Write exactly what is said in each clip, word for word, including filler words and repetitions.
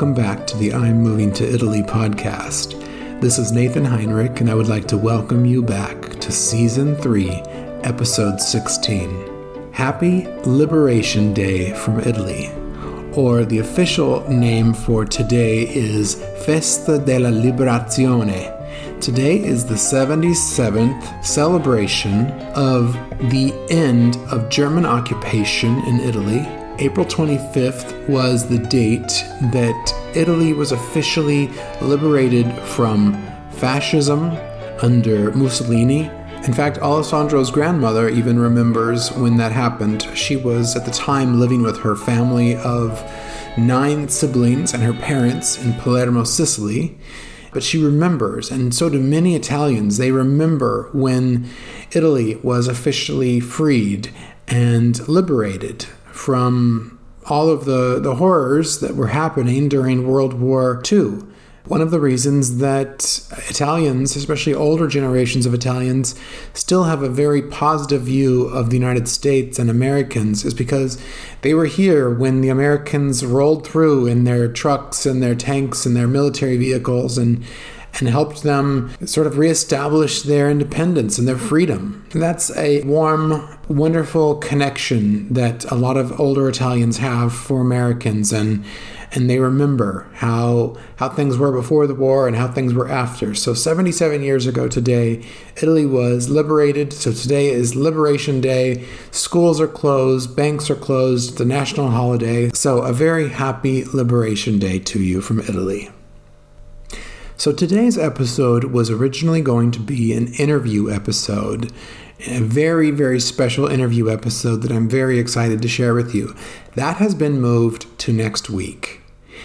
welcome back to the I'm Moving to Italy podcast. This is Nathan Heinrich, and I would like to welcome you back to Season three, Episode sixteen. Happy Liberation Day from Italy, or the official name for today is Festa della Liberazione. Today is the seventy-seventh celebration of the end of German occupation in Italy. April twenty-fifth was the date that Italy was officially liberated from fascism under Mussolini. In fact, Alessandro's grandmother even remembers when that happened. She was at the time living with her family of nine siblings and her parents in Palermo, Sicily. But she remembers, and so do many Italians, they remember when Italy was officially freed and liberated from all of the, the horrors that were happening during World War Two. One of the reasons that Italians, especially older generations of Italians, still have a very positive view of the United States and Americans is because they were here when the Americans rolled through in their trucks and their tanks and their military vehicles and and helped them sort of reestablish their independence and their freedom. That's a warm, wonderful connection that a lot of older Italians have for Americans, and and they remember how how things were before the war and how things were after. So seventy-seven years ago today, Italy was liberated. So today is Liberation Day. Schools are closed, banks are closed, it's a national holiday. So a very happy Liberation Day to you from Italy. So today's episode was originally going to be an interview episode, a very, very special interview episode that I'm very excited to share with you. That has been moved to next week.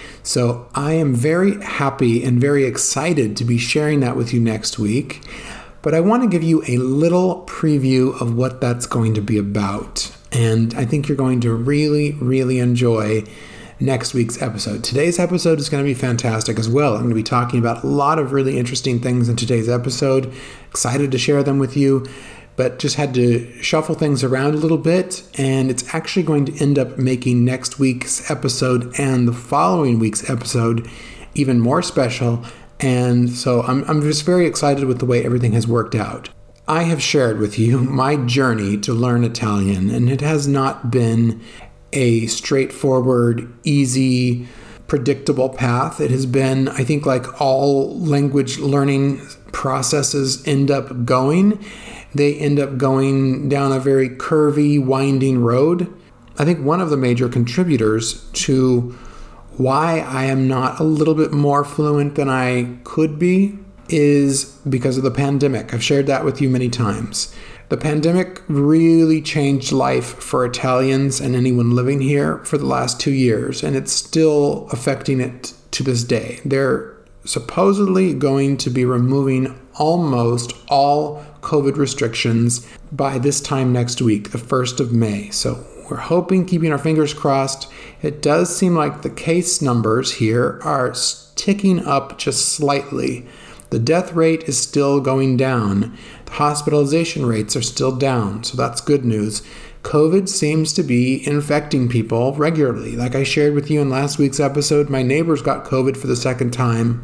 So I am very happy and very excited to be sharing that with you next week, but I want to give you a little preview of what that's going to be about. And I think you're going to really, really enjoy next week's episode. Today's episode is going to be fantastic as well. I'm going to be talking about a lot of really interesting things in today's episode. Excited to share them with you, but just had to shuffle things around a little bit, and it's actually going to end up making next week's episode and the following week's episode even more special. And so I'm, I'm just very excited with the way everything has worked out. I have shared with you my journey to learn Italian, and it has not been a straightforward, easy, predictable path. It has been, I think, like all language learning processes end up going, they end up going down a very curvy, winding road. I think one of the major contributors to why I am not a little bit more fluent than I could be is because of the pandemic. I've shared that with you many times. The pandemic really changed life for Italians and anyone living here for the last two years, and it's still affecting it to this day. They're supposedly going to be removing almost all COVID restrictions by this time next week, the first of May. So we're hoping, keeping our fingers crossed. It does seem like the case numbers here are ticking up just slightly. The death rate is still going down. The hospitalization rates are still down, so that's good news. COVID seems to be infecting people regularly. Like I shared with you in last week's episode, my neighbors got COVID for the second time,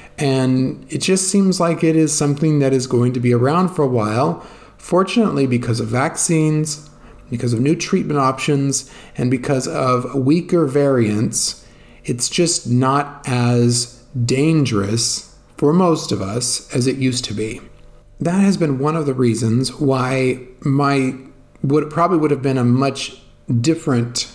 and it just seems like it is something that is going to be around for a while. Fortunately, because of vaccines, because of new treatment options, and because of weaker variants, it's just not as dangerous for most of us as it used to be. That has been one of the reasons why my would probably would have been a much different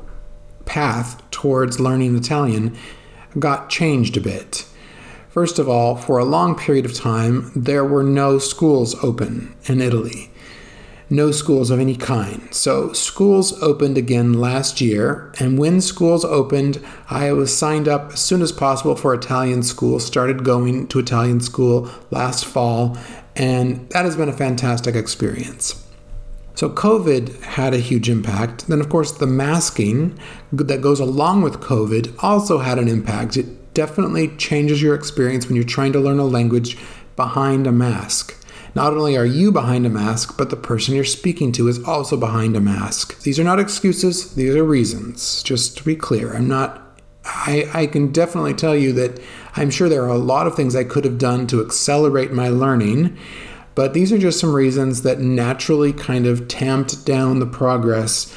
path towards learning Italian got changed a bit. First of all, for a long period of time, there were no schools open in Italy. No schools of any kind. So schools opened again last year, and when schools opened, I was signed up as soon as possible for Italian school, started going to Italian school last fall, and that has been a fantastic experience. So COVID had a huge impact. Then, of course, the masking that goes along with COVID also had an impact. It definitely changes your experience when you're trying to learn a language behind a mask. Not only are you behind a mask, but the person you're speaking to is also behind a mask. These are not excuses. These are reasons. Just to be clear, I'm not I, I can definitely tell you that I'm sure there are a lot of things I could have done to accelerate my learning, but these are just some reasons that naturally kind of tamped down the progress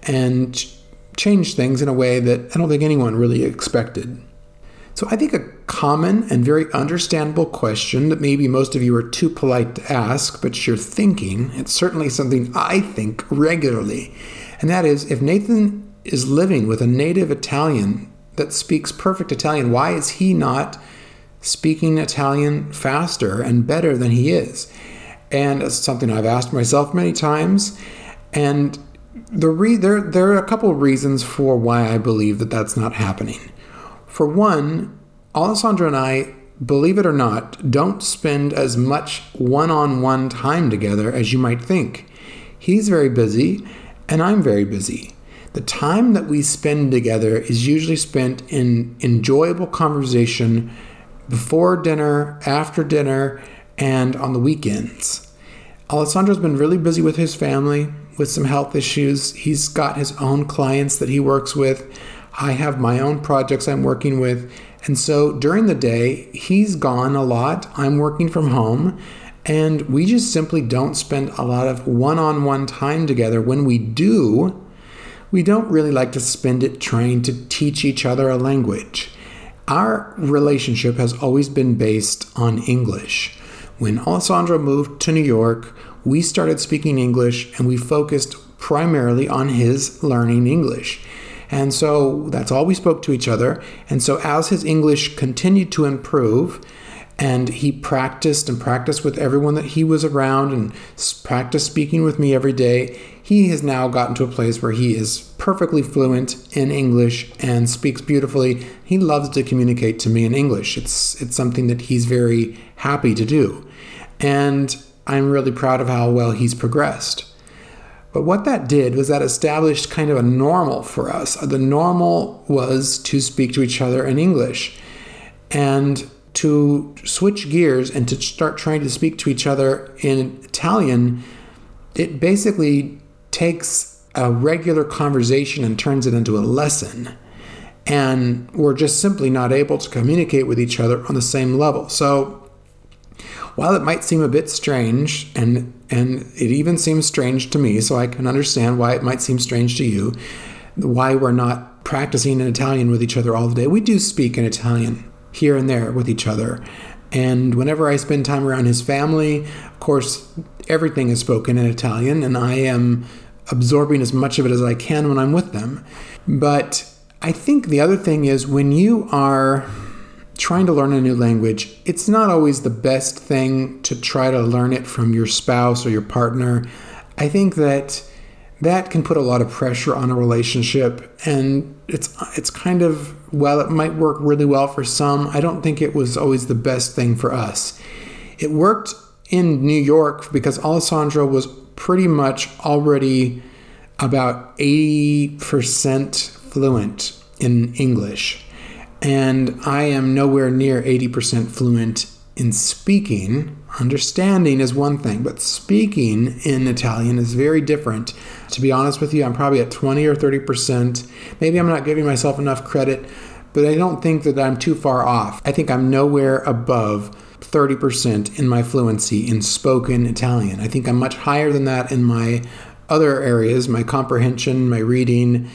and changed things in a way that I don't think anyone really expected. So I think a common and very understandable question that maybe most of you are too polite to ask, but you're thinking, it's certainly something I think regularly, and that is, if Nathan is living with a native Italian that speaks perfect Italian, why is he not speaking Italian faster and better than he is? And it's something I've asked myself many times, and the re- there, there are a couple of reasons for why I believe that that's not happening. For one, Alessandro and I, believe it or not, don't spend as much one-on-one time together as you might think. He's very busy, and I'm very busy. The time that we spend together is usually spent in enjoyable conversation before dinner, after dinner, and on the weekends. Alessandro's been really busy with his family, with some health issues. He's got his own clients that he works with. I have my own projects I'm working with. And so during the day, he's gone a lot. I'm working from home. And we just simply don't spend a lot of one-on-one time together. When we do, we don't really like to spend it trying to teach each other a language. Our relationship has always been based on English. When Alessandro moved to New York, we started speaking English and we focused primarily on his learning English. And so that's all we spoke to each other. And so as his English continued to improve, and he practiced and practiced with everyone that he was around and practiced speaking with me every day, he has now gotten to a place where he is perfectly fluent in English and speaks beautifully. He loves to communicate to me in English. It's it's something that he's very happy to do. And I'm really proud of how well he's progressed. But what that did was that established kind of a normal for us. The normal was to speak to each other in English. And to switch gears and to start trying to speak to each other in Italian, it basically takes a regular conversation and turns it into a lesson. And we're just simply not able to communicate with each other on the same level. So while it might seem a bit strange, and and it even seems strange to me, so I can understand why it might seem strange to you, why we're not practicing in Italian with each other all the day. We do speak in Italian here and there with each other. And whenever I spend time around his family, of course, everything is spoken in Italian, and I am absorbing as much of it as I can when I'm with them. But I think the other thing is, when you are trying to learn a new language, it's not always the best thing to try to learn it from your spouse or your partner. I think that that can put a lot of pressure on a relationship, and it's it's kind of, while it might work really well for some, I don't think it was always the best thing for us. It worked in New York because Alessandro was pretty much already about eighty percent fluent in English. And I am nowhere near eighty percent fluent in speaking. Understanding is one thing, but speaking in Italian is very different. To be honest with you, I'm probably at twenty or thirty percent. Maybe I'm not giving myself enough credit, but I don't think that I'm too far off. I think I'm nowhere above thirty percent in my fluency in spoken Italian. I think I'm much higher than that in my other areas, my comprehension, my reading,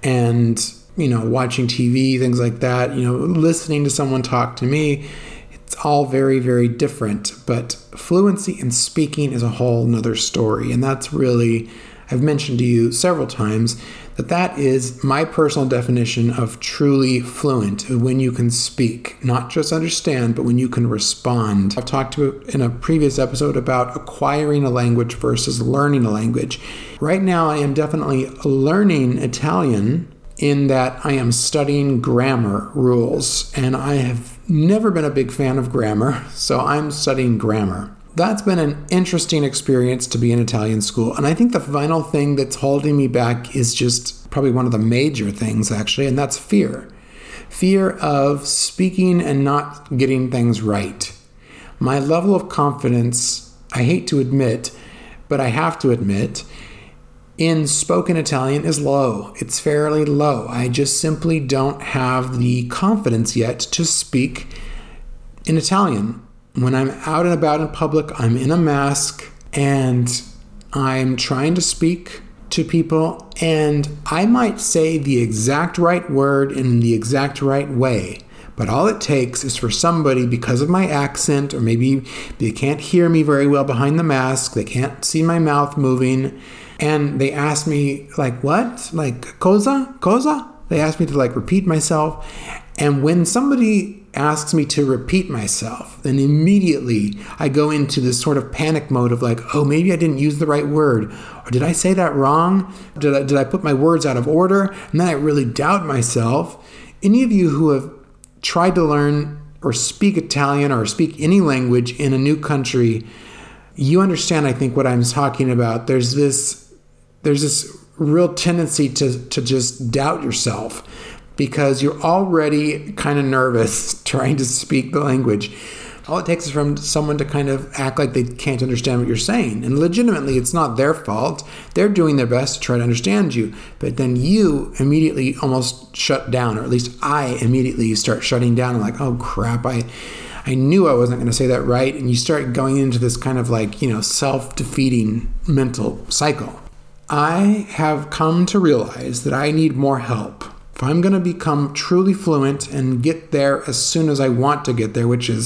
and you know, watching T V, things like that, you know, listening to someone talk to me. It's all very, very different. But fluency in speaking is a whole nother story. And that's really, I've mentioned to you several times that that is my personal definition of truly fluent, when you can speak, not just understand, but when you can respond. I've talked to in a previous episode about acquiring a language versus learning a language. Right now, I am definitely learning Italian, in that I am studying grammar rules, and I have never been a big fan of grammar, so I'm studying grammar. That's been an interesting experience to be in Italian school, and I think the final thing that's holding me back is just probably one of the major things, actually, and that's fear. Fear of speaking and not getting things right. My level of confidence, I hate to admit, but I have to admit, in spoken Italian is low. It's fairly low. I just simply don't have the confidence yet to speak in Italian. When I'm out and about in public, I'm in a mask and I'm trying to speak to people, and I might say the exact right word in the exact right way. But all it takes is for somebody, because of my accent, or maybe they can't hear me very well behind the mask, they can't see my mouth moving, and they ask me, like, what? Like, cosa? Cosa? They ask me to, like, repeat myself. And when somebody asks me to repeat myself, then immediately I go into this sort of panic mode of like, oh, maybe I didn't use the right word. Or did I say that wrong? Did I, did I put my words out of order? And then I really doubt myself. Any of you who have tried to learn or speak Italian or speak any language in a new country, you understand, I think, what I'm talking about. There's this, there's this real tendency to, to just doubt yourself because you're already kind of nervous trying to speak the language. All it takes is from someone to kind of act like they can't understand what you're saying. And legitimately, it's not their fault. They're doing their best to try to understand you. But then you immediately almost shut down, or at least I immediately start shutting down. I'm like, oh crap, I I knew I wasn't going to say that right. And you start going into this kind of like, you know, self-defeating mental cycle. I have come to realize that I need more help. If I'm going to become truly fluent and get there as soon as I want to get there, which is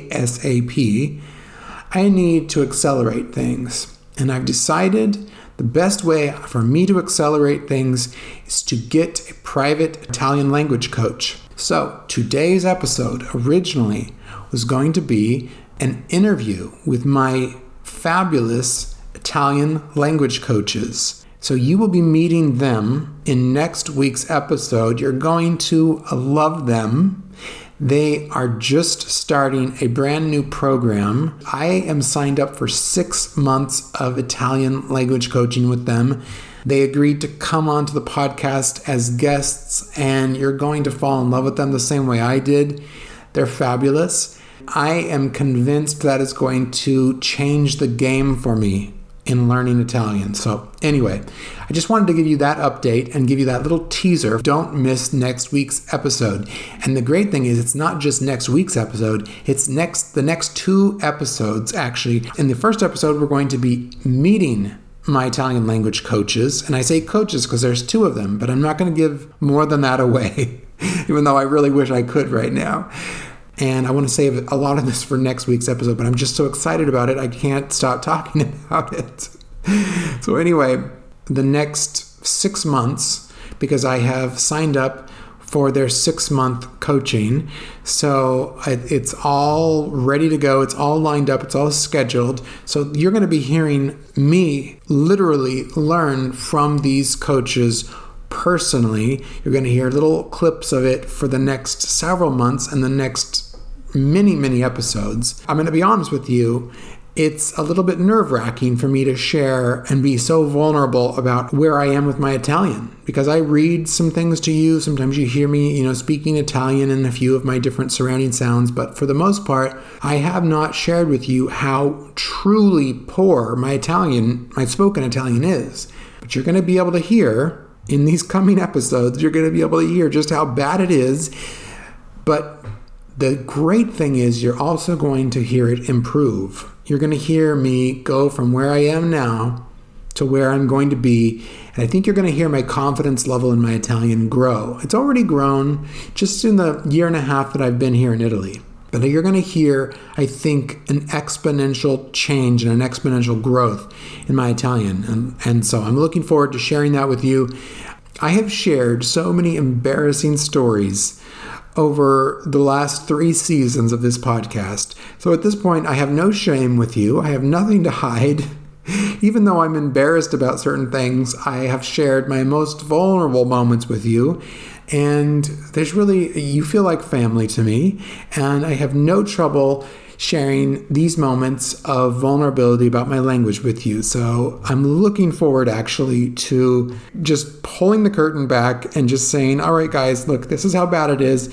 ASAP, I need to accelerate things. And I've decided the best way for me to accelerate things is to get a private Italian language coach. So today's episode originally was going to be an interview with my fabulous Italian language coaches. So you will be meeting them in next week's episode. You're going to love them. They are just starting a brand new program. I am signed up for six months of Italian language coaching with them. They agreed to come onto the podcast as guests, and you're going to fall in love with them the same way I did. They're fabulous. I am convinced that is going to change the game for me in learning Italian. So anyway, I just wanted to give you that update and give you that little teaser. Don't miss next week's episode. And the great thing is it's not just next week's episode, it's next the next two episodes actually. In the first episode, we're going to be meeting my Italian language coaches. And I say coaches because there's two of them, but I'm not going to give more than that away, even though I really wish I could right now. And I want to save a lot of this for next week's episode, but I'm just so excited about it, I can't stop talking about it. So anyway, the next six months, because I have signed up for their six-month coaching, so it's all ready to go. It's all lined up. It's all scheduled. So you're going to be hearing me literally learn from these coaches personally. You're going to hear little clips of it for the next several months and the next many, many episodes. I'm going to be honest with you. It's a little bit nerve-wracking for me to share and be so vulnerable about where I am with my Italian, because I read some things to you. Sometimes you hear me, you know, speaking Italian and a few of my different surrounding sounds, but for the most part, I have not shared with you how truly poor my Italian, my spoken Italian is. But you're going to be able to hear in these coming episodes, you're going to be able to hear just how bad it is. But the great thing is you're also going to hear it improve. You're going to hear me go from where I am now to where I'm going to be. And I think you're going to hear my confidence level in my Italian grow. It's already grown just in the year and a half that I've been here in Italy. But you're going to hear, I think, an exponential change and an exponential growth in my Italian. And, and so I'm looking forward to sharing that with you. I have shared so many embarrassing stories over the last three seasons of this podcast. So at this point, I have no shame with you. I have nothing to hide. Even though I'm embarrassed about certain things, I have shared my most vulnerable moments with you. And there's really, you feel like family to me. And I have no trouble sharing these moments of vulnerability about my language with you. So I'm looking forward actually to just pulling the curtain back and just saying, all right, guys, look, this is how bad it is,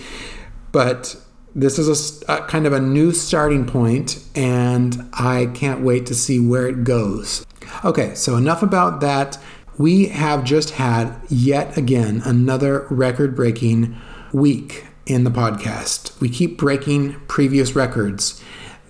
but this is a, a kind of a new starting point, and I can't wait to see where it goes. Okay, so enough about that. We have just had yet again another record-breaking week in the podcast. We keep breaking previous records.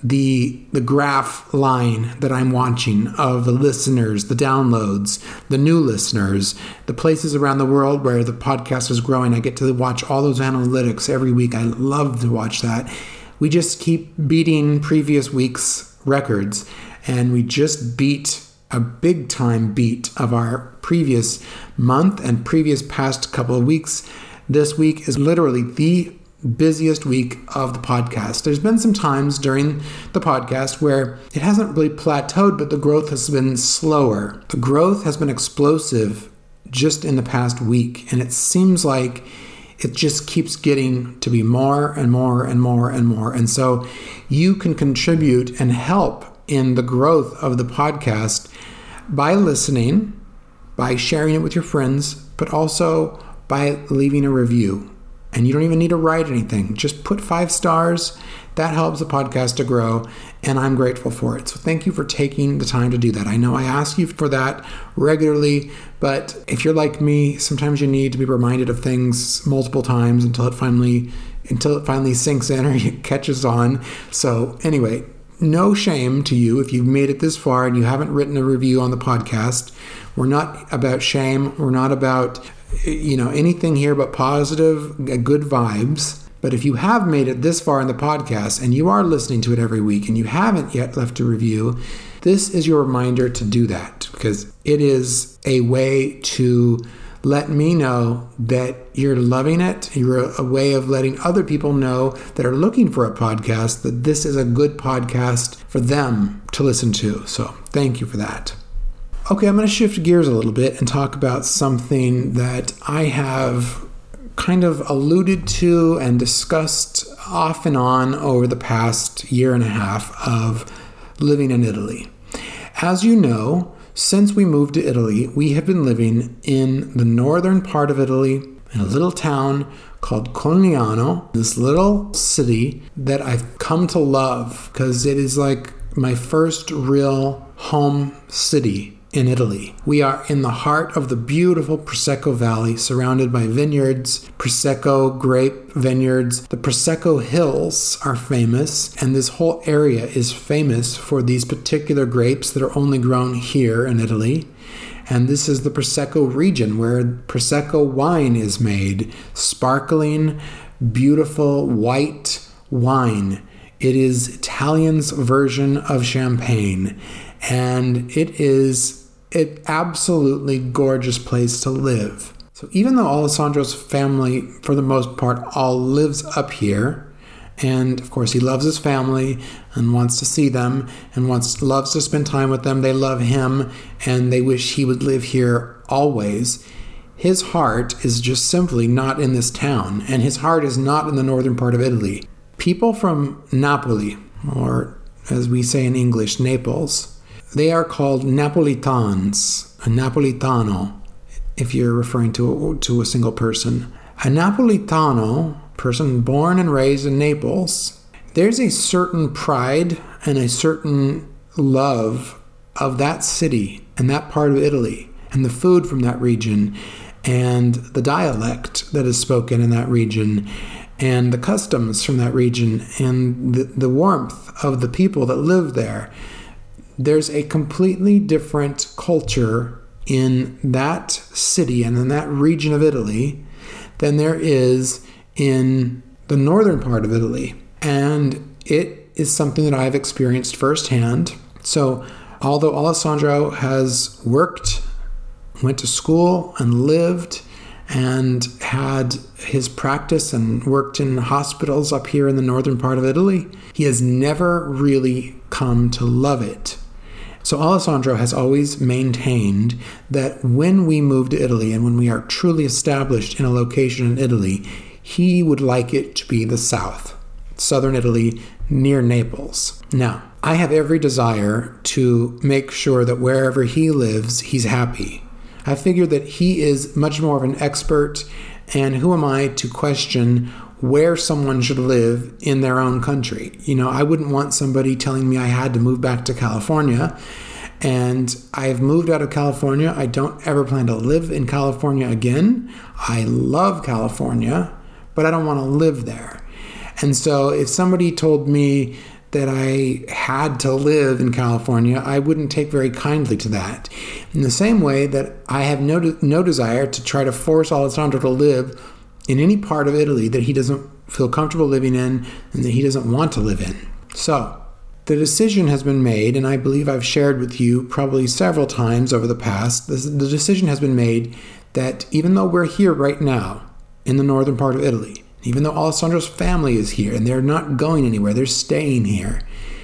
The the graph line that I'm watching of the listeners, the downloads, the new listeners, the places around the world where the podcast is growing. I get to watch all those analytics every week. I love to watch that. We just keep beating previous week's records, and we just beat a big time beat of our previous month and previous past couple of weeks. This week is literally the busiest week of the podcast. There's been some times during the podcast where it hasn't really plateaued, but the growth has been slower. The growth has been explosive just in the past week, and it seems like it just keeps getting to be more and more and more and more. And so you can contribute and help in the growth of the podcast by listening, by sharing it with your friends, but also by leaving a review. And you don't even need to write anything. Just put five stars. That helps the podcast to grow, and I'm grateful for it. So thank you for taking the time to do that. I know I ask you for that regularly, but if you're like me, sometimes you need to be reminded of things multiple times until it finally until it finally sinks in or it catches on. So anyway, no shame to you if you've made it this far and you haven't written a review on the podcast. We're not about shame. We're not about, you know, anything here but positive, good vibes. But if you have made it this far in the podcast and you are listening to it every week and you haven't yet left a review, this is your reminder to do that, because it is a way to let me know that you're loving it. You're a, a way of letting other people know that are looking for a podcast that this is a good podcast for them to listen to. So thank you for that. Okay, I'm going to shift gears a little bit and talk about something that I have kind of alluded to and discussed off and on over the past year and a half of living in Italy. As you know, since we moved to Italy, we have been living in the northern part of Italy in a little town called Conegliano, this little city that I've come to love because it is like my first real home city in Italy. We are in the heart of the beautiful Prosecco Valley, surrounded by vineyards, Prosecco grape vineyards. The Prosecco Hills are famous, and this whole area is famous for these particular grapes that are only grown here in Italy. And this is the Prosecco region where Prosecco wine is made. Sparkling, beautiful, white wine. It is Italian's version of champagne. And it is an absolutely gorgeous place to live. So even though Alessandro's family, for the most part, all lives up here, and of course he loves his family and wants to see them and wants loves to spend time with them, they love him and they wish he would live here always, his heart is just simply not in this town, and his heart is not in the northern part of Italy. People from Napoli, or as we say in English, Naples, they are called Napolitans, a Napolitano, if you're referring to a, to a single person. A Napolitano, person born and raised in Naples, there's a certain pride and a certain love of that city and that part of Italy and the food from that region and the dialect that is spoken in that region and the customs from that region and the, the warmth of the people that live there. There's a completely different culture in that city and in that region of Italy than there is in the northern part of Italy. And it is something that I've experienced firsthand. So although Alessandro has worked, went to school and lived and had his practice and worked in hospitals up here in the northern part of Italy, he has never really come to love it. So Alessandro has always maintained that when we move to Italy and when we are truly established in a location in Italy, he would like it to be the south, southern Italy, near Naples. Now, I have every desire to make sure that wherever he lives, he's happy. I figure that he is much more of an expert, and who am I to question where someone should live in their own country? You know, I wouldn't want somebody telling me I had to move back to California And I've moved out of California. I don't ever plan to live in California again. I love California, but I don't want to live there. And so if somebody told me that I had to live in California, I wouldn't take very kindly to that. In the same way that I have no, de- no desire to try to force Alessandro to live in any part of Italy that he doesn't feel comfortable living in and that he doesn't want to live in. So the decision has been made, and I believe I've shared with you probably several times over the past, the decision has been made that even though we're here right now in the northern part of Italy, even though Alessandro's family is here and they're not going anywhere, they're staying here,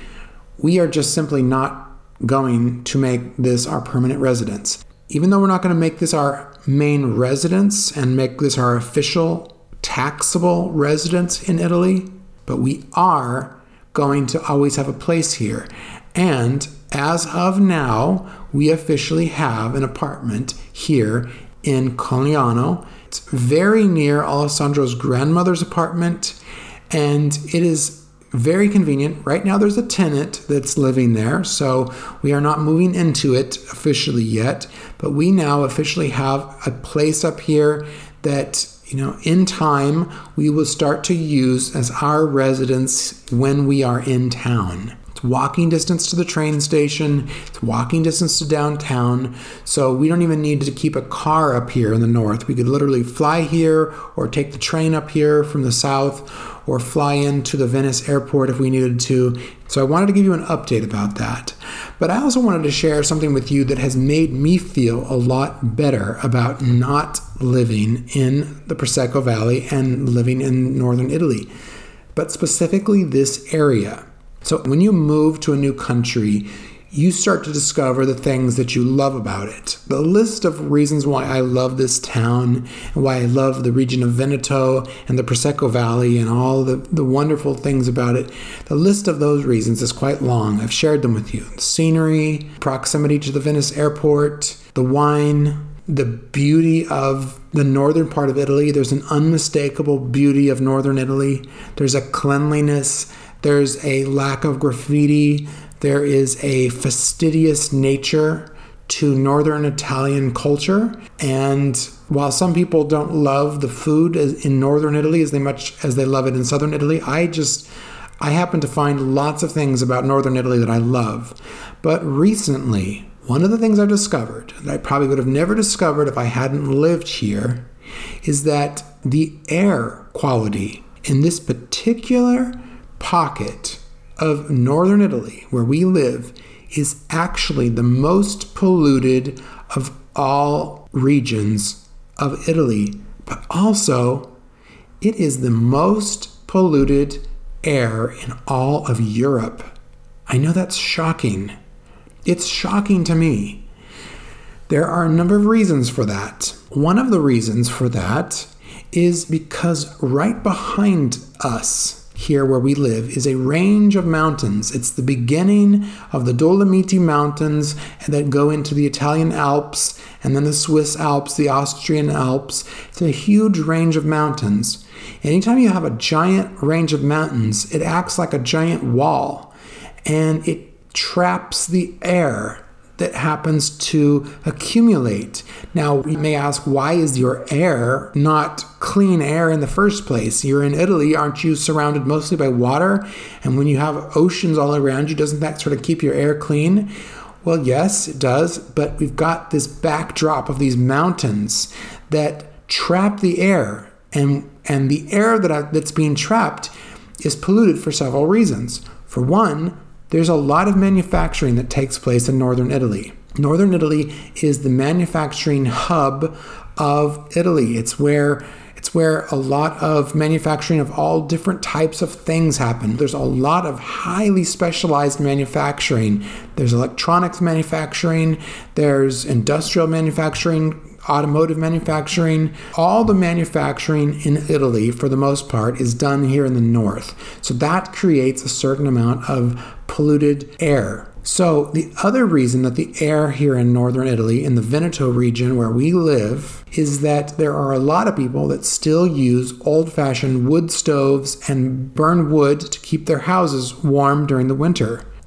we are just simply not going to make this our permanent residence. Even though we're not going to make this our main residence and make this our official taxable residence in Italy, but we are going to always have a place here. And as of now, we officially have an apartment here in Conegliano. It's very near Alessandro's grandmother's apartment, and it is very convenient. Right now there's a tenant that's living there, so we are not moving into it officially yet, but we now officially have a place up here that, you know, in time we will start to use as our residence when we are in town. It's walking distance to the train station, it's walking distance to downtown, so we don't even need to keep a car up here in the north. We could literally fly here or take the train up here from the south or fly into the Venice airport if we needed to. So I wanted to give you an update about that. But I also wanted to share something with you that has made me feel a lot better about not living in the Prosecco Valley and living in northern Italy, but specifically this area. So when you move to a new country, you start to discover the things that you love about it. The list of reasons why I love this town and why I love the region of Veneto and the Prosecco Valley and all the, the wonderful things about it, the list of those reasons is quite long. I've shared them with you. The scenery, proximity to the Venice airport, the wine, the beauty of the northern part of Italy. There's an unmistakable beauty of northern Italy. There's a cleanliness. There's a lack of graffiti. There is a fastidious nature to northern Italian culture. And while some people don't love the food in northern Italy as they much as they love it in southern Italy, I just, I happen to find lots of things about northern Italy that I love. But recently, one of the things I discovered that I probably would have never discovered if I hadn't lived here is that the air quality in this particular pocket of northern Italy where we live is actually the most polluted of all regions of Italy, but also it is the most polluted air in all of Europe. I know that's shocking. It's shocking to me. There are a number of reasons for that. One of the reasons for that is because right behind us here where we live is a range of mountains. It's the beginning of the Dolomiti Mountains that go into the Italian Alps and then the Swiss Alps, the Austrian Alps. It's a huge range of mountains. Anytime you have a giant range of mountains, it acts like a giant wall and it traps the air that happens to accumulate. Now, you may ask, why is your air not clean air in the first place? You're in Italy, aren't you surrounded mostly by water? And when you have oceans all around you, doesn't that sort of keep your air clean? Well, yes, it does, but we've got this backdrop of these mountains that trap the air, and and the air that I, that's being trapped is polluted for several reasons. For one, there's a lot of manufacturing that takes place in northern Italy. Northern Italy is the manufacturing hub of Italy. It's where it's where a lot of manufacturing of all different types of things happen. There's a lot of highly specialized manufacturing. There's electronics manufacturing, there's industrial manufacturing, automotive manufacturing. All the manufacturing in Italy, for the most part, is done here in the north. So that creates a certain amount of polluted air. So the other reason that the air here in northern Italy, in the Veneto region where we live, is that there are a lot of people that still use old-fashioned wood stoves and burn wood to keep their houses warm during the winter.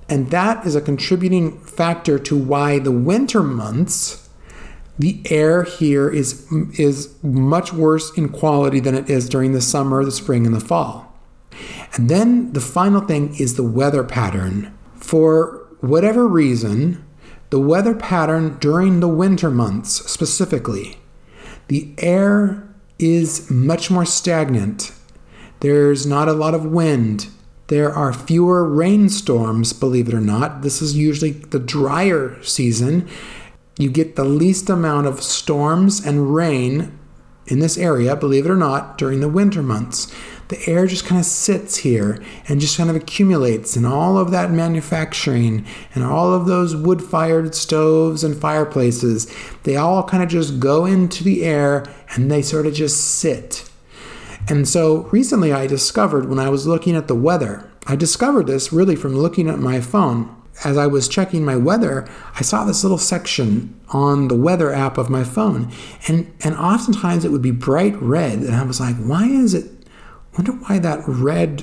And that is a contributing factor to why the winter months, the air here is, is much worse in quality than it is during the summer, the spring, and the fall. And then the final thing is the weather pattern. For whatever reason, the weather pattern during the winter months specifically, the air is much more stagnant. There's not a lot of wind. There are fewer rainstorms, believe it or not. This is usually the drier season. You get the least amount of storms and rain in this area, believe it or not, during the winter months. The air just kind of sits here and just kind of accumulates, and all of that manufacturing and all of those wood-fired stoves and fireplaces, they all kind of just go into the air and they sort of just sit. And so recently I discovered, when I was looking at the weather, I discovered this really from looking at my phone. As I was checking my weather, I saw this little section on the weather app of my phone. And, and oftentimes it would be bright red. And I was like, why is it? I wonder why that red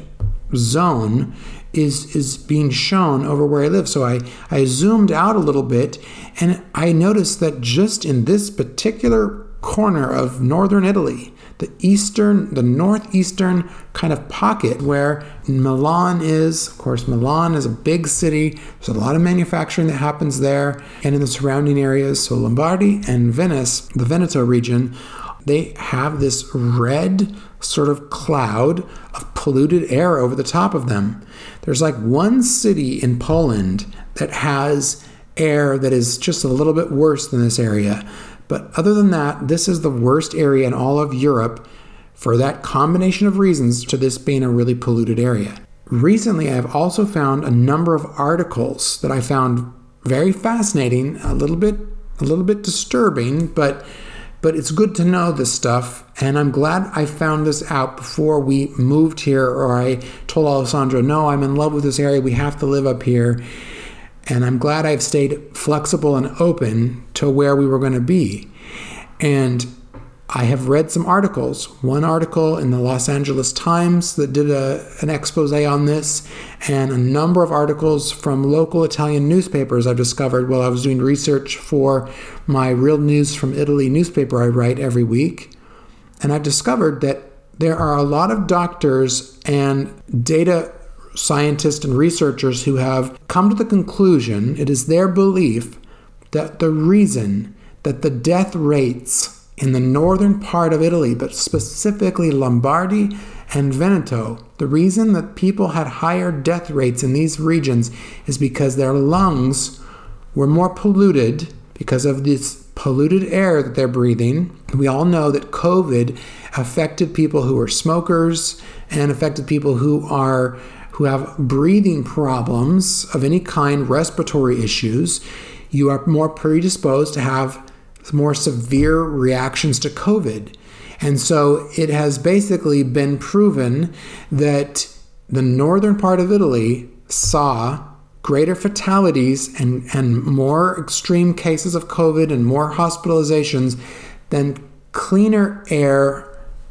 zone is is being shown over where I live. So I, I zoomed out a little bit, and I noticed that just in this particular corner of northern Italy, the eastern, the northeastern kind of pocket where Milan is. Of course, Milan is a big city. There's a lot of manufacturing that happens there, and in the surrounding areas. So Lombardy and Venice, the Veneto region, they have this red sort of cloud of polluted air over the top of them. There's like one city in Poland that has air that is just a little bit worse than this area. But other than that, this is the worst area in all of Europe for that combination of reasons to this being a really polluted area. Recently, I've also found a number of articles that I found very fascinating, a little bit, a little bit disturbing, but But it's good to know this stuff, and I'm glad I found this out before we moved here, or I told Alessandro, no, I'm in love with this area, we have to live up here. And I'm glad I've stayed flexible and open to where we were going to be. And I have read some articles. One article in the Los Angeles Times that did a, an expose on this, and a number of articles from local Italian newspapers I've discovered while I was doing research for my Real News from Italy newspaper I write every week. And I've discovered that there are a lot of doctors and data scientists and researchers who have come to the conclusion, it is their belief, that the reason that the death rates in the northern part of Italy, but specifically Lombardy and Veneto, the reason that people had higher death rates in these regions is because their lungs were more polluted because of this polluted air that they're breathing. We all know that COVID affected people who are smokers and affected people who are who have breathing problems of any kind, respiratory issues. You are more predisposed to have more severe reactions to COVID. And so it has basically been proven that the northern part of Italy saw greater fatalities and, and more extreme cases of COVID and more hospitalizations than cleaner air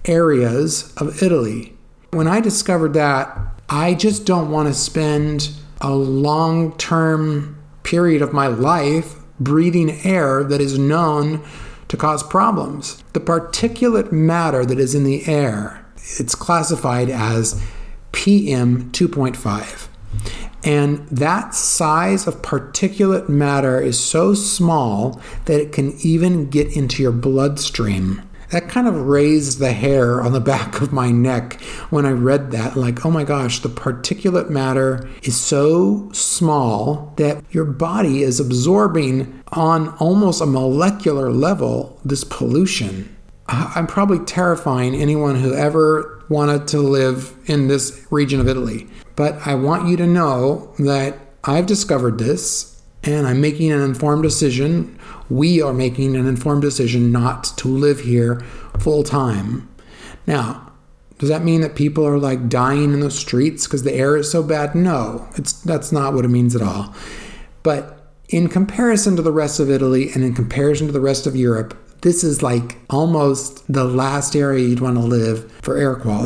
areas of Italy. When I discovered that, I just don't want to spend a long-term period of my life breathing air that is known to cause problems. The particulate matter that is in the air, it's classified as P M two point five. And that size of particulate matter is so small that it can even get into your bloodstream. That kind of raised the hair on the back of my neck when I read that. Like, oh my gosh, the particulate matter is so small that your body is absorbing on almost a molecular level this pollution. I'm probably terrifying anyone who ever wanted to live in this region of Italy. But I want you to know that I've discovered this, and I'm making an informed decision. We are making an informed decision not to live here full time. Now, does that mean that people are like dying in the streets because the air is so bad? No, it's that's not what it means at all. But in comparison to the rest of Italy and in comparison to the rest of Europe, this is like almost the last area you'd want to live for air quality.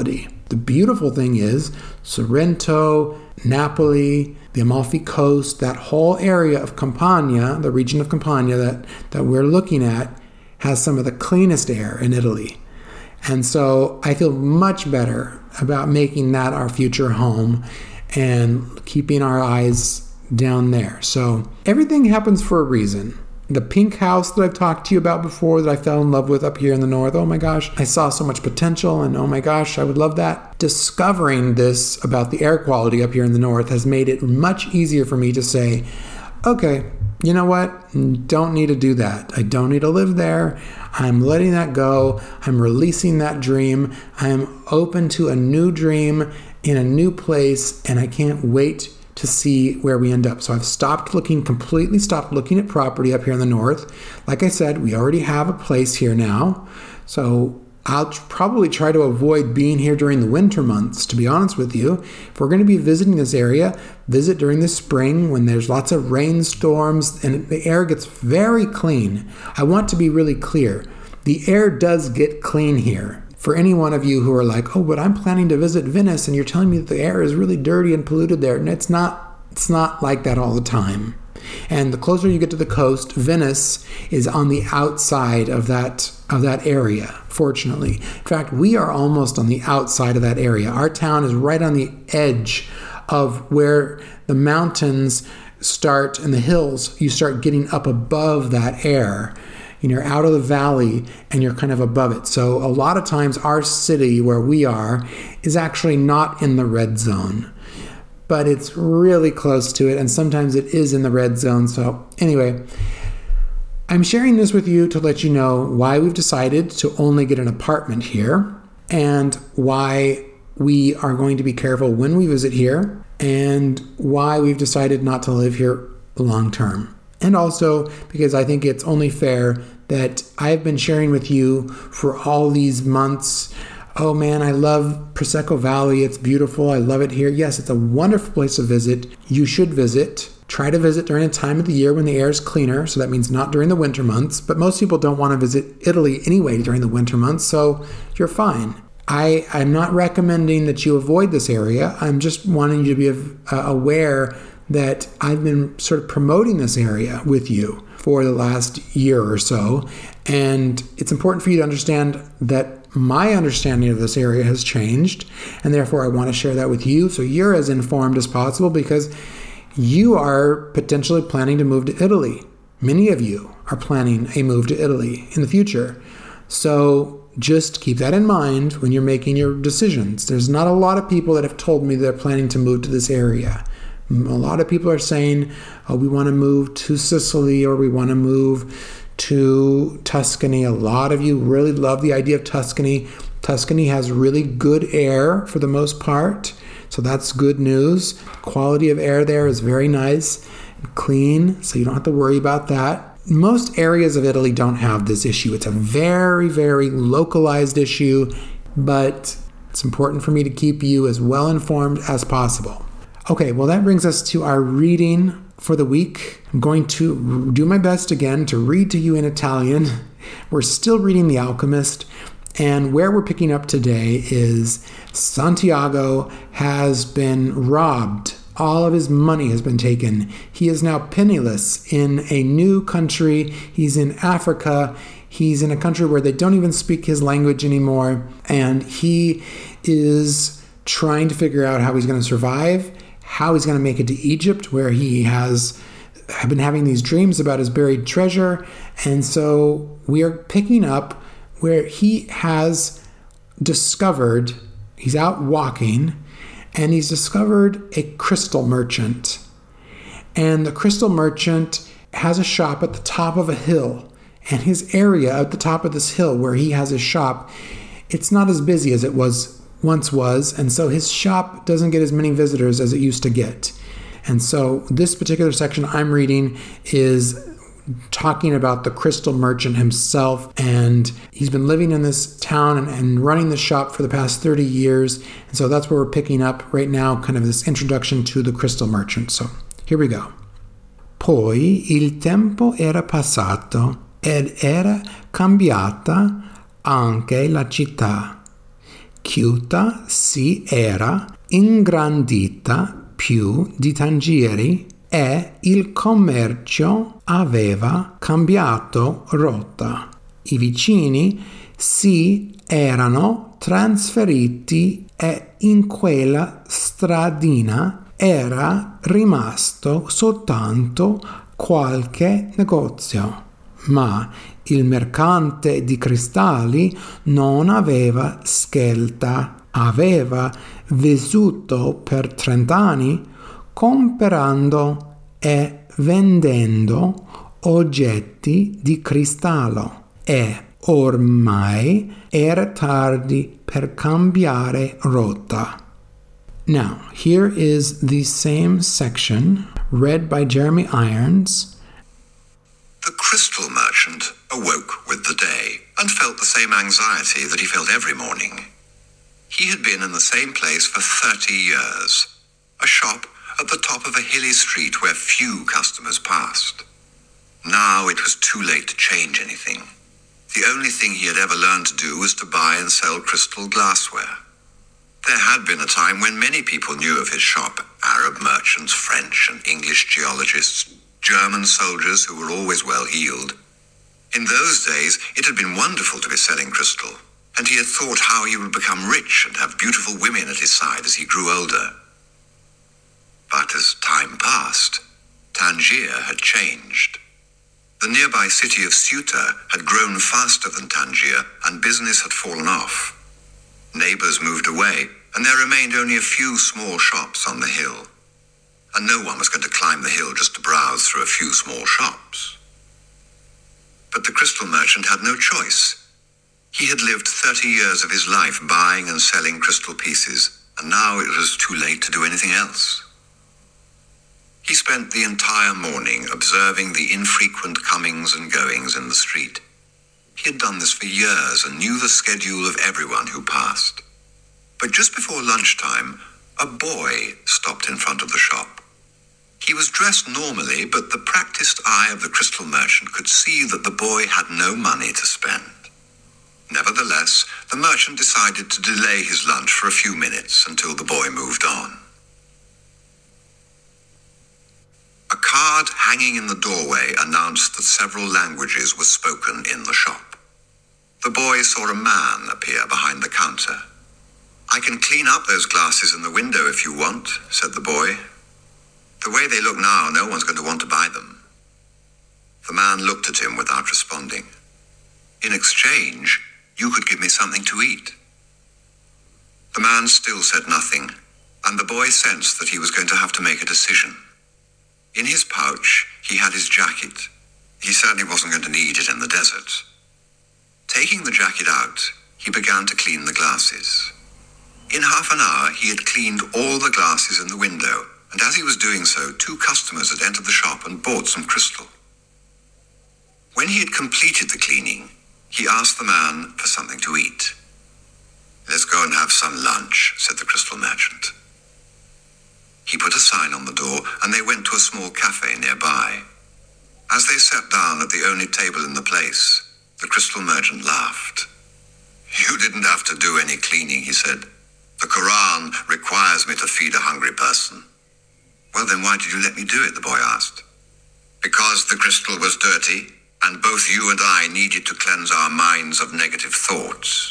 The beautiful thing is Sorrento, Napoli, the Amalfi Coast, that whole area of Campania, the region of Campania that, that we're looking at, has some of the cleanest air in Italy. And so I feel much better about making that our future home and keeping our eyes down there. So everything happens for a reason. The pink house that I've talked to you about before that I fell in love with up here in the north, oh my gosh, I saw so much potential and oh my gosh, I would love that. Discovering this about the air quality up here in the north has made it much easier for me to say, okay, you know what? Don't need to do that. I don't need to live there. I'm letting that go. I'm releasing that dream. I'm open to a new dream in a new place, and I can't wait to see where we end up. So I've stopped looking, completely stopped looking at property up here in the north. Like I said, we already have a place here now. So I'll probably try to avoid being here during the winter months, to be honest with you. If we're going to be visiting this area, visit during the spring when there's lots of rainstorms and the air gets very clean. I want to be really clear. The air does get clean here. For any one of you who are like, oh, but I'm planning to visit Venice and you're telling me that the air is really dirty and polluted there. And it's not, it's not like that all the time. And the closer you get to the coast, Venice is on the outside of that of that area, fortunately. In fact, we are almost on the outside of that area. Our town is right on the edge of where the mountains start and the hills. You start getting up above that air. You know, you're out of the valley and you're kind of above it. So a lot of times our city where we are is actually not in the red zone, but it's really close to it, and sometimes it is in the red zone. So anyway, I'm sharing this with you to let you know why we've decided to only get an apartment here and why we are going to be careful when we visit here and why we've decided not to live here long term. And also because I think it's only fair that I've been sharing with you for all these months, oh man, I love Prosecco Valley. It's beautiful. I love it here. Yes, it's a wonderful place to visit. You should visit. Try to visit during a time of the year when the air is cleaner. So that means not during the winter months. But most people don't want to visit Italy anyway during the winter months. So you're fine. I, I'm not recommending that you avoid this area. I'm just wanting you to be uh, aware that I've been sort of promoting this area with you for the last year or so. And it's important for you to understand that my understanding of this area has changed. And therefore, I want to share that with you so you're as informed as possible, because you are potentially planning to move to Italy. Many of you are planning a move to Italy in the future. So just keep that in mind when you're making your decisions. There's not a lot of people that have told me they're planning to move to this area. A lot of people are saying, oh, we want to move to Sicily or we want to move to Tuscany. A lot of you really love the idea of Tuscany. Tuscany has really good air for the most part, so that's good news. Quality of air there is very nice and clean, so you don't have to worry about that. Most areas of Italy don't have this issue. It's a very, very localized issue, but it's important for me to keep you as well informed as possible. Okay, well, that brings us to our reading for the week. I'm going to do my best again to read to you in Italian. We're still reading The Alchemist, and where we're picking up today is Santiago has been robbed. All of his money has been taken. He is now penniless in a new country. He's in Africa. He's in a country where they don't even speak his language anymore, and he is trying to figure out how he's going to survive, how he's going to make it to Egypt, where he has been having these dreams about his buried treasure. And so we are picking up where he has discovered, he's out walking, and he's discovered a crystal merchant. And the crystal merchant has a shop at the top of a hill. And his area at the top of this hill where he has his shop, it's not as busy as it was once was, and so his shop doesn't get as many visitors as it used to get. And so this particular section I'm reading is talking about the crystal merchant himself, and he's been living in this town and, and running the shop for the past thirty years. And so that's where we're picking up right now, kind of this introduction to the crystal merchant. So here we go. Poi il tempo era passato ed era cambiata anche la città, Ceuta si era ingrandita più di Tangeri e il commercio aveva cambiato rotta. I vicini si erano trasferiti e in quella stradina era rimasto soltanto qualche negozio. Ma il mercante di cristalli non aveva scelta. Aveva vissuto per trent'anni comprando e vendendo oggetti di cristallo e ormai era tardi per cambiare rotta. Now, here is the same section read by Jeremy Irons. The crystal merchant awoke with the day and felt the same anxiety that he felt every morning. He had been in the same place for thirty years, a shop at the top of a hilly street where few customers passed. Now it was too late to change anything. The only thing he had ever learned to do was to buy and sell crystal glassware. There had been a time when many people knew of his shop, Arab merchants, French and English geologists, German soldiers who were always well-heeled. In those days, it had been wonderful to be selling crystal, and he had thought how he would become rich and have beautiful women at his side as he grew older. But as time passed, Tangier had changed. The nearby city of Ceuta had grown faster than Tangier, and business had fallen off. Neighbors moved away, and there remained only a few small shops on the hill. And no one was going to climb the hill just to browse through a few small shops. But the crystal merchant had no choice. He had lived thirty years of his life buying and selling crystal pieces, and now it was too late to do anything else. He spent the entire morning observing the infrequent comings and goings in the street. He had done this for years and knew the schedule of everyone who passed. But just before lunchtime, a boy stopped in front of the shop. He was dressed normally, but the practiced eye of the crystal merchant could see that the boy had no money to spend. Nevertheless, the merchant decided to delay his lunch for a few minutes until the boy moved on. A card hanging in the doorway announced that several languages were spoken in the shop. The boy saw a man appear behind the counter. "I can clean up those glasses in the window if you want," said the boy. "The way they look now, no one's going to want to buy them." The man looked at him without responding. "In exchange, you could give me something to eat." The man still said nothing, and the boy sensed that he was going to have to make a decision. In his pouch, he had his jacket. He certainly wasn't going to need it in the desert. Taking the jacket out, he began to clean the glasses. In half an hour, he had cleaned all the glasses in the window, and as he was doing so, two customers had entered the shop and bought some crystal. When he had completed the cleaning, he asked the man for something to eat. "Let's go and have some lunch," said the crystal merchant. He put a sign on the door, and they went to a small cafe nearby. As they sat down at the only table in the place, the crystal merchant laughed. "You didn't have to do any cleaning," he said. "The Quran requires me to feed a hungry person." "Well, then why did you let me do it?" the boy asked. "Because the crystal was dirty, and both you and I needed to cleanse our minds of negative thoughts."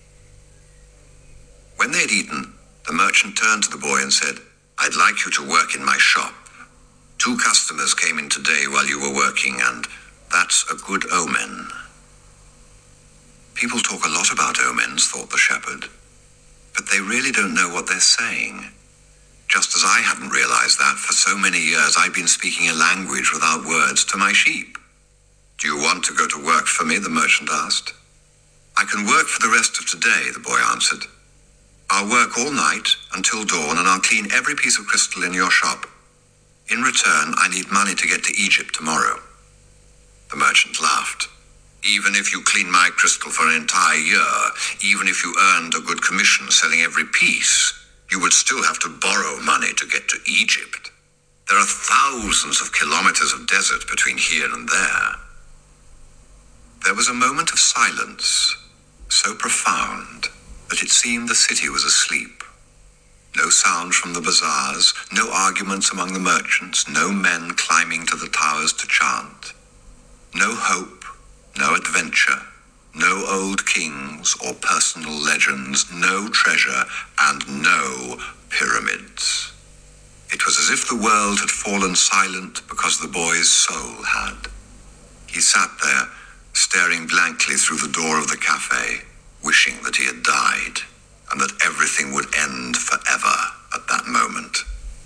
When they had eaten, the merchant turned to the boy and said, "I'd like you to work in my shop. Two customers came in today while you were working, and that's a good omen." People talk a lot about omens, thought the shepherd, but they really don't know what they're saying. Just as I hadn't realized that for so many years I'd been speaking a language without words to my sheep. "Do you want to go to work for me?" the merchant asked. "I can work for the rest of today," the boy answered. "I'll work all night until dawn, and I'll clean every piece of crystal in your shop. In return, I need money to get to Egypt tomorrow." The merchant laughed. "Even if you clean my crystal for an entire year, even if you earned a good commission selling every piece, you would still have to borrow money to get to Egypt. There are thousands of kilometers of desert between here and there." There was a moment of silence, so profound but it seemed the city was asleep. No sound from the bazaars, no arguments among the merchants, no men climbing to the towers to chant. No hope, no adventure, no old kings or personal legends, no treasure, and no pyramids. It was as if the world had fallen silent because the boy's soul had. He sat there, staring blankly through the door of the cafe, wishing that he had died, and that everything would end forever at that moment.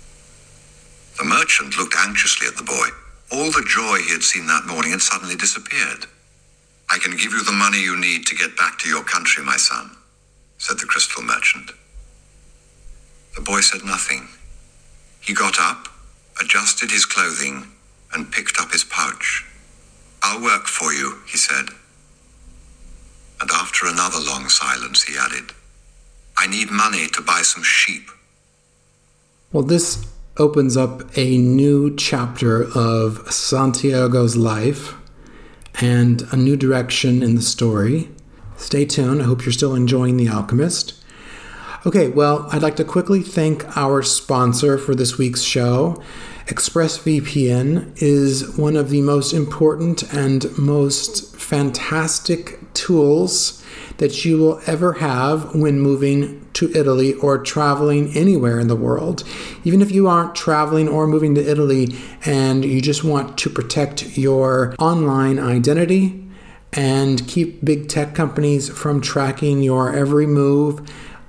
The merchant looked anxiously at the boy. All the joy he had seen that morning had suddenly disappeared. "I can give you the money you need to get back to your country, my son," said the crystal merchant. The boy said nothing. He got up, adjusted his clothing, and picked up his pouch. "I'll work for you," he said. And after another long silence, he added, "I need money to buy some sheep." Well, this opens up a new chapter of Santiago's life and a new direction in the story. Stay tuned. I hope you're still enjoying The Alchemist. Okay, well, I'd like to quickly thank our sponsor for this week's show. ExpressVPN is one of the most important and most fantastic tools that you will ever have when moving to Italy or traveling anywhere in the world. Even if you aren't traveling or moving to Italy and you just want to protect your online identity and keep big tech companies from tracking your every move,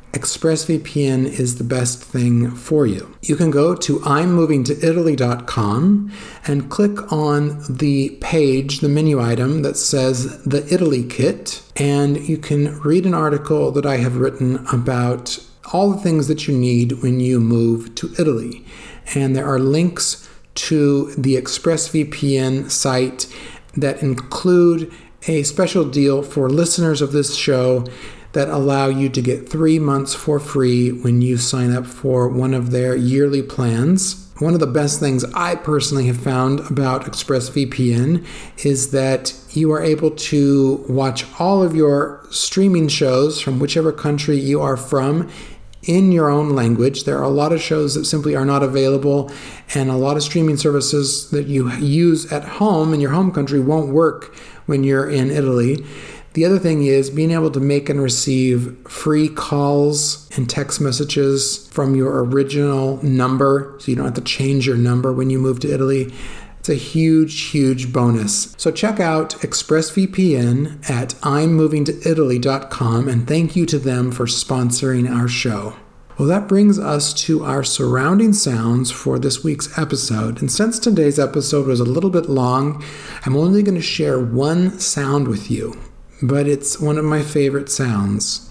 ExpressVPN is the best thing for you. You can go to I'm moving to italy dot com and click on the page, the menu item that says the Italy Kit, and you can read an article that I have written about all the things that you need when you move to Italy. And there are links to the ExpressVPN site that include a special deal for listeners of this show that allow you to get three months for free when you sign up for one of their yearly plans. One of the best things I personally have found about ExpressVPN is that you are able to watch all of your streaming shows from whichever country you are from in your own language. There are a lot of shows that simply are not available, and a lot of streaming services that you use at home in your home country won't work when you're in Italy. The other thing is being able to make and receive free calls and text messages from your original number, so you don't have to change your number when you move to Italy. It's a huge, huge bonus. So check out ExpressVPN at I'm moving to italy dot com, and thank you to them for sponsoring our show. Well, that brings us to our surrounding sounds for this week's episode. And since today's episode was a little bit long, I'm only going to share one sound with you, but it's one of my favorite sounds.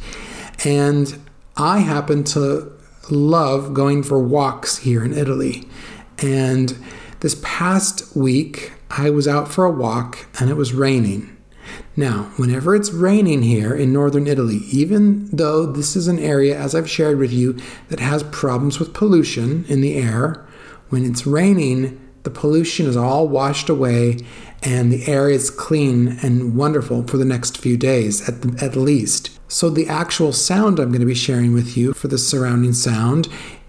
And I happen to love going for walks here in Italy. And this past week, I was out for a walk and it was raining. Now, whenever it's raining here in northern Italy, even though this is an area, as I've shared with you, that has problems with pollution in the air, when it's raining, the pollution is all washed away and the air is clean and wonderful for the next few days at, the, at least. So the actual sound I'm going to be sharing with you for the surrounding sound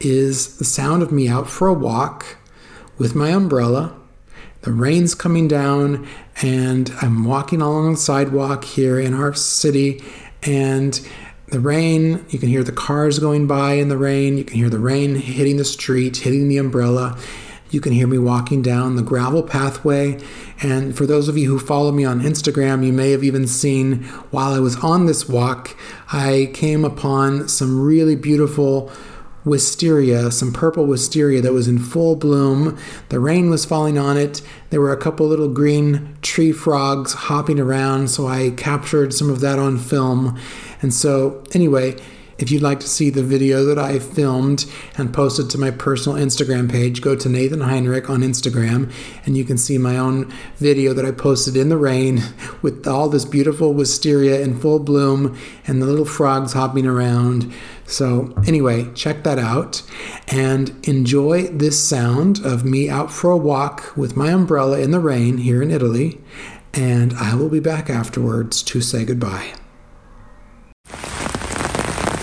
is the sound of me out for a walk with my umbrella. The rain's coming down and I'm walking along the sidewalk here in our city, and the rain, you can hear the cars going by in the rain. You can hear the rain hitting the street, hitting the umbrella. You can hear me walking down the gravel pathway. And for those of you who follow me on Instagram, you may have even seen while I was on this walk, I came upon some really beautiful wisteria, some purple wisteria that was in full bloom. The rain was falling on it. There were a couple little green tree frogs hopping around, so I captured some of that on film. And so anyway, if you'd like to see the video that I filmed and posted to my personal Instagram page, go to Nathan Heinrich on Instagram, and you can see my own video that I posted in the rain with all this beautiful wisteria in full bloom and the little frogs hopping around. So anyway, check that out and enjoy this sound of me out for a walk with my umbrella in the rain here in Italy, and I will be back afterwards to say goodbye.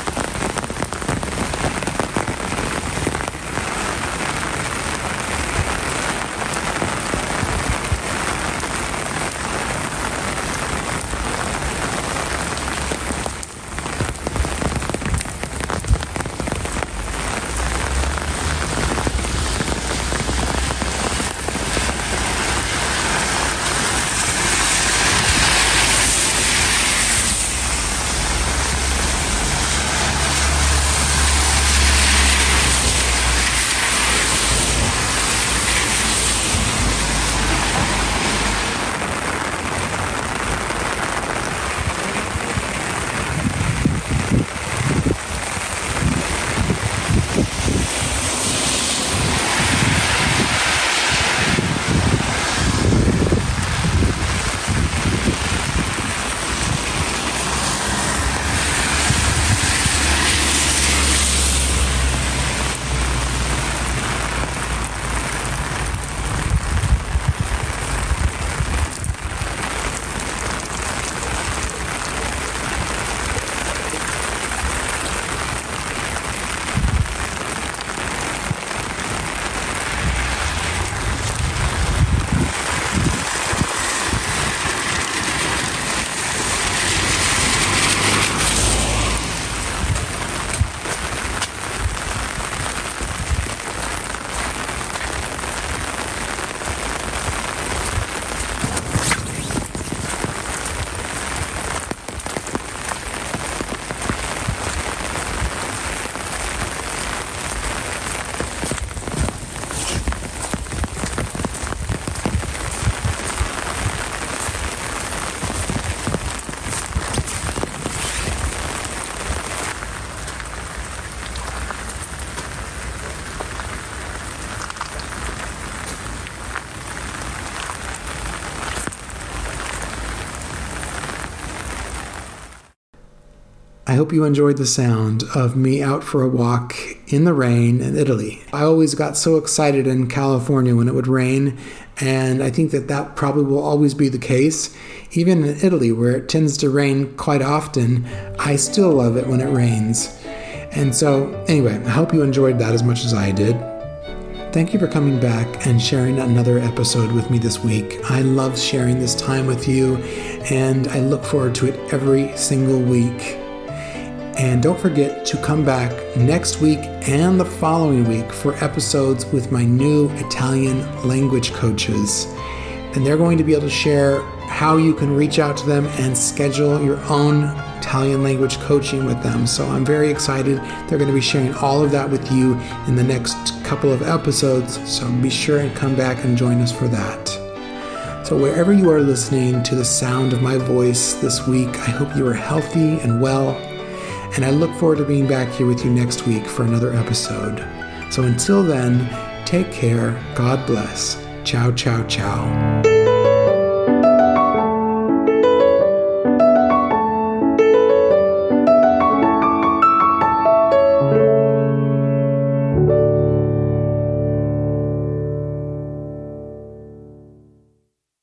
I hope you enjoyed the sound of me out for a walk in the rain in Italy. I always got so excited in California when it would rain, and I think that that probably will always be the case. Even in Italy, where it tends to rain quite often, I still love it when it rains. And so, anyway, I hope you enjoyed that as much as I did. Thank you for coming back and sharing another episode with me this week. I love sharing this time with you, and I look forward to it every single week. And don't forget to come back next week and the following week for episodes with my new Italian language coaches. And they're going to be able to share how you can reach out to them and schedule your own Italian language coaching with them. So I'm very excited. They're going to be sharing all of that with you in the next couple of episodes. So be sure and come back and join us for that. So wherever you are listening to the sound of my voice this week, I hope you are healthy and well. And I look forward to being back here with you next week for another episode. So until then, take care. God bless. Ciao, ciao, ciao.